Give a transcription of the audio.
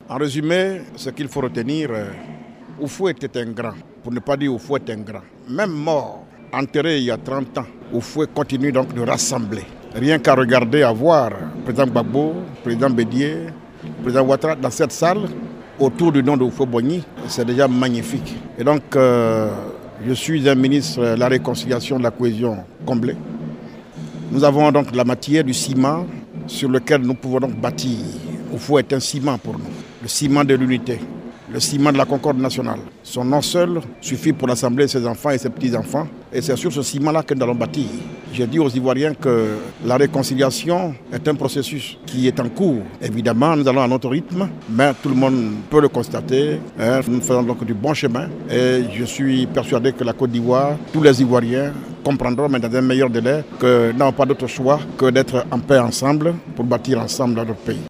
En résumé, ce qu'il faut retenir, Houphouët était un grand, pour ne pas dire Houphouët est un grand. Même mort, enterré il y a 30 ans, Houphouët continue donc de rassembler. Rien qu'à regarder, à voir le président Gbagbo, le président Bédié, le président Ouattara dans cette salle, autour du nom de Houphouët-Boigny, c'est déjà magnifique. Et donc, je suis un ministre de la réconciliation, de la cohésion comblé. Nous avons donc la matière du ciment sur lequel nous pouvons donc bâtir. Houphouët est un ciment pour nous, le ciment de l'unité, le ciment de la concorde nationale. Son nom seul suffit pour rassembler ses enfants et ses petits-enfants. Et c'est sur ce ciment-là que nous allons bâtir. J'ai dit aux Ivoiriens que la réconciliation est un processus qui est en cours. Évidemment, nous allons à notre rythme, mais tout le monde peut le constater. Nous faisons donc du bon chemin. Et je suis persuadé que la Côte d'Ivoire, tous les Ivoiriens comprendront, mais dans un meilleur délai, que nous n'avons pas d'autre choix que d'être en paix ensemble pour bâtir ensemble notre pays.